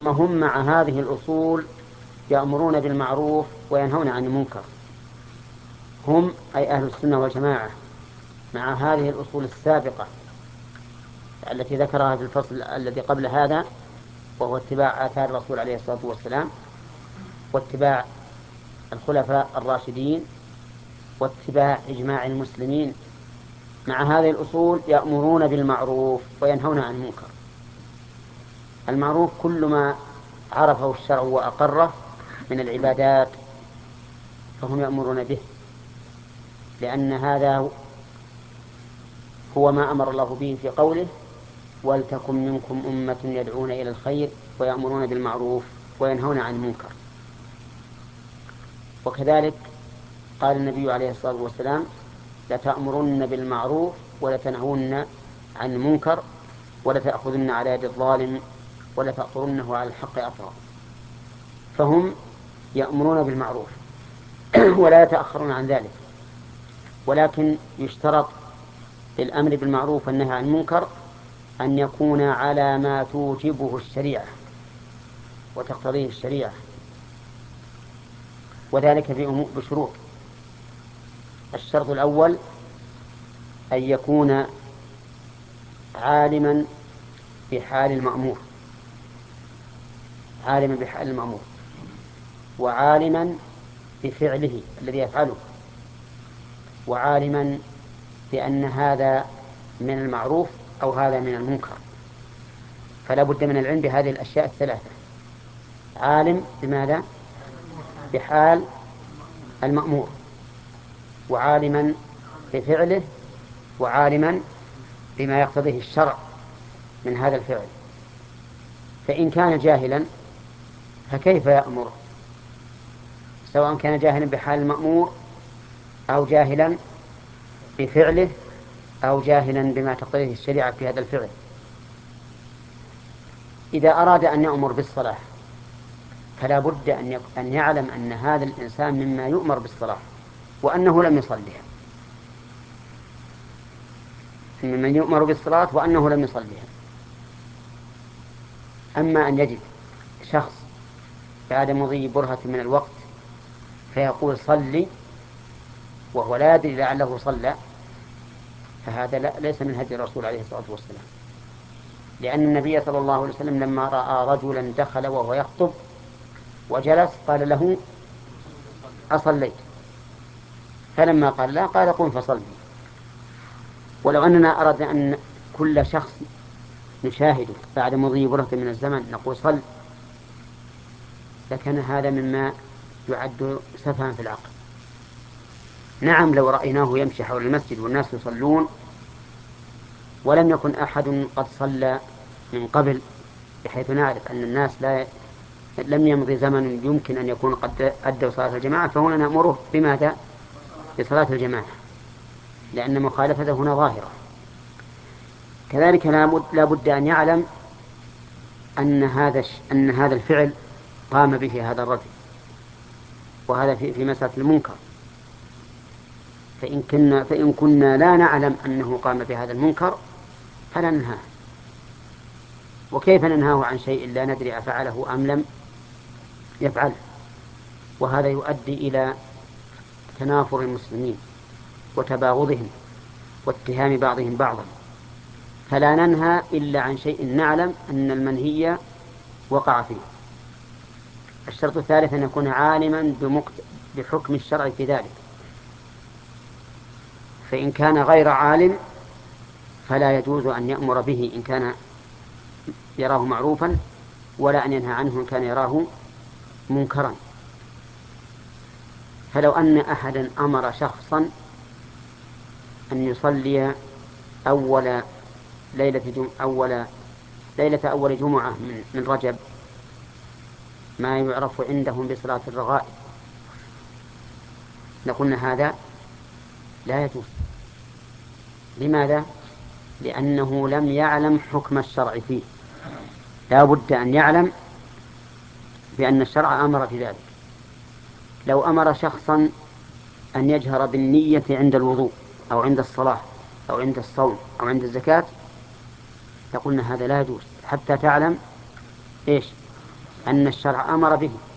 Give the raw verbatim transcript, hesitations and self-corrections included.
هم مع هذه الأصول يأمرون بالمعروف وينهون عن المنكر. هم أي أهل السنة والجماعة مع هذه الأصول السابقة التي ذكرها في الفصل الذي قبل هذا، وهو اتباع آثار الرسول عليه الصلاة والسلام، واتباع الخلفاء الراشدين، واتباع إجماع المسلمين. مع هذه الأصول يأمرون بالمعروف وينهون عن المنكر. المعروف كل ما عرفه الشرع وأقره من العبادات فهم يأمرون به، لأن هذا هو ما أمر الله به في قوله: ولتكن منكم أمة يدعون إلى الخير ويأمرون بالمعروف وينهون عن المنكر. وكذلك قال النبي عليه الصلاة والسلام: لتأمرن بالمعروف ولتنهون عن المنكر ولتأخذن على يد الظالم ولتأطرنه على الحق أطرا. فهم يأمرون بالمعروف ولا يتأخرون عن ذلك، ولكن يشترط للأمر بالمعروف والنهي عن المنكر أن يكون على ما توجبه الشريعة وتقتضيه الشريعة، وذلك بشروط. الشرط الأول أن يكون عالما بحال المأمور، عالما بحال المأمور وعالما بفعله الذي يفعله، وعالما بأن هذا من المعروف أو هذا من المنكر. فلا بد من العلم بهذه الأشياء الثلاثة: عالم بماذا؟ بحال المأمور، وعالما بفعله، وعالما بما يقتضيه الشرع من هذا الفعل. فإن كان جاهلا فكيف يأمر؟ سواء كان جاهلا بحال المأمور أو جاهلا بفعله أو جاهلا بما تقتضيه الشريعة في هذا الفعل. إذا أراد أن يأمر بالصلاة فلا بد أن يعلم أن هذا الإنسان مما يؤمر بالصلاة وأنه لم يصلها، ممن يؤمر بالصلاة وأنه لم يصلها. أما أن يجد شخص بعد مضي برهة من الوقت فيقول صلي وهو لا يدري لعله صلى، فهذا لا ليس من هدي الرسول عليه الصلاة والسلام، لأن النبي صلى الله عليه وسلم لما رأى رجلا دخل وهو يخطب وجلس قال له: أصليت؟ فلما قال لا قال: قم فصلي. ولو أننا أردنا أن كل شخص نشاهده بعد مضي برهة من الزمن نقول صل، لكان هذا مما يعد سفها في العقل. نعم، لو رأيناه يمشي حول المسجد والناس يصلون ولم يكن أحد قد صلى من قبل، بحيث نعرف أن الناس لا لم يمضي زمن يمكن أن يكون قد أدوا صلاة الجماعة، فهنا نأمره بماذا؟ بصلاة الجماعة، لأن مخالفته هنا ظاهرة. كذلك لا بد أن يعلم أن هذا أن هذا الفعل قام به هذا الرجل، وهذا في في مسألة المنكر. فإن كنا فإن كنا لا نعلم أنه قام بهذا المنكر فلا ننهاه. وكيف ننهاه عن شيء لا ندري أفعله أم لم يفعله؟ وهذا يؤدي إلى تنافر المسلمين وتباغضهم واتهام بعضهم بعضا. فلا ننهى إلا عن شيء نعلم أن المنهي وقع فيه. الشرط الثالث أن يكون عالما بحكم الشرع في ذلك، فإن كان غير عالم فلا يجوز أن يأمر به إن كان يراه معروفا، ولا أن ينهى عنه إن كان يراه منكرا. فلو أن أحدا أمر شخصا أن يصلي أول ليلة جم... أول ليلة أول جمعة من, من رجب ما يعرف عندهم بصلاة الرغائب، لقلنا هذا لا يجوز. لماذا؟ لأنه لم يعلم حكم الشرع فيه. لا بد أن يعلم بأن الشرع أمر في ذلك. لو أمر شخصا أن يجهر بالنية عند الوضوء أو عند الصلاة أو عند الصوم أو عند الزكاة، لقلنا هذا لا يجوز حتى تعلم إيش أن الشرع أمر به